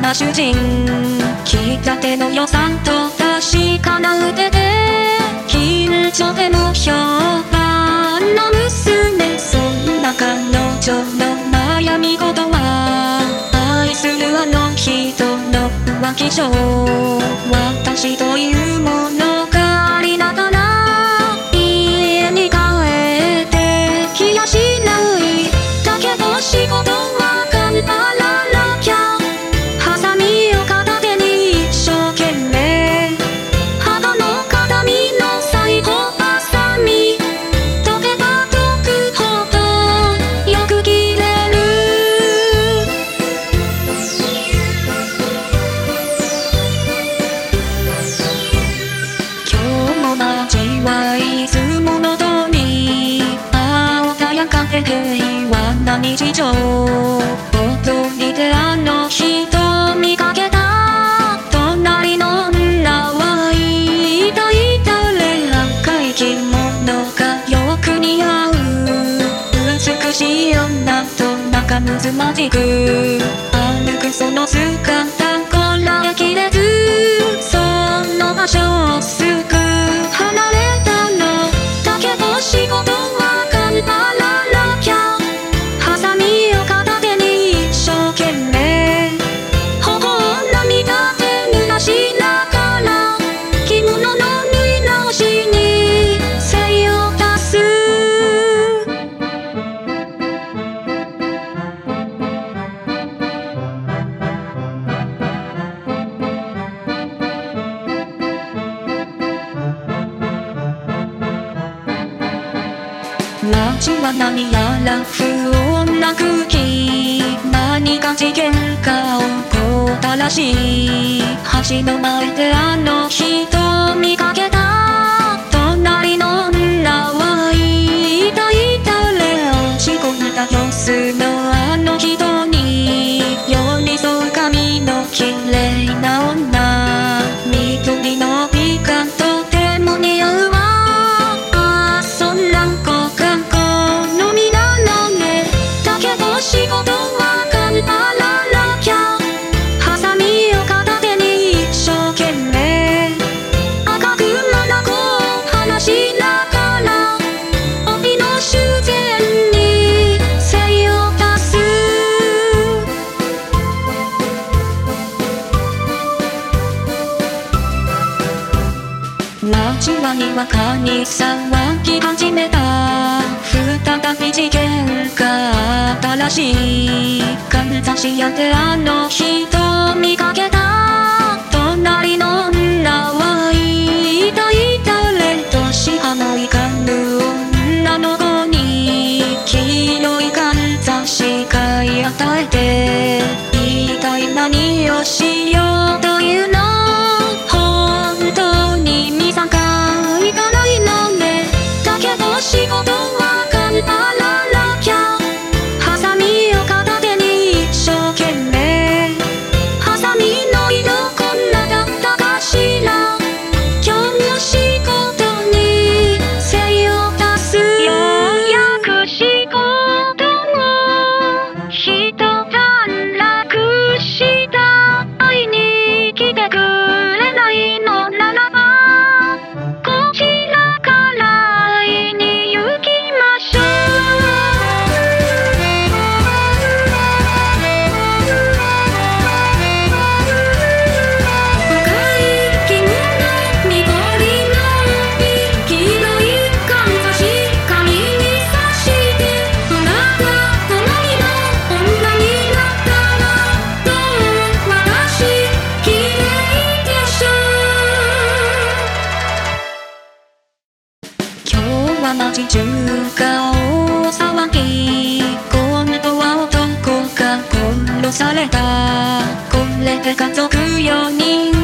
な主人、切ったての予算と確かな腕で近所でも評判の娘、そんな彼女の悩み事は愛するあの人の浮気性、私というものがありながら家に帰ってきやしない。だけど仕事は頑張らなきゃ、ハサミを片手に一生懸命、肌の形見の裁縫ハサミ、溶けば溶くほどよく切れる。今日も街はいつもの通り穏やかで平和な日常、通りであの人見かけた。隣の女はいたい誰、赤い着物がよく似合う美しい女と仲睦まじく歩くその姿こらえきれず、その場所をすぐ離れたの。だけど仕事は頑張らなきゃ、ハサミを片手に一生懸命、頬を涙で濡らしながら着物の縫い直しに精を出す。街は何やら不穏な空気、何か事件が起こったらしい。橋の前であの人見かけた。隣の女はいたい誰、落ち込んだ様子のあの人に寄り添う髪の綺麗な女、緑の美がとても似合うわ。そんな子が好みなのね。だけど仕事は頑張らなきゃ、ハサミを片手に一生懸命、赤く眼を離しながら帯の修繕に精を出す。街はにわかに騒ぎ始めた。再び事件があったらしい。かんざし屋であの人見かけた。隣の女はいたい誰、年浜いかぬ女の子に黄色いかんざし買い与えて、一体何をしようというの、本当に見境がないのね。だけど仕事は頑張らなきゃ、ハサミを片手に一生懸命、ハサミの色こんなだったかしら、今日も仕事に精を出す。ようやく仕事も一段落した。会いに来てくれないのならばこちらから会いに行きましょう。赤い着物、緑の帯、黄色いかんざし髪にさしてあなた好みの女になったらどう、私綺麗でしょう。今日は街中が大騒ぎ、今度は男が殺された。これで家族4人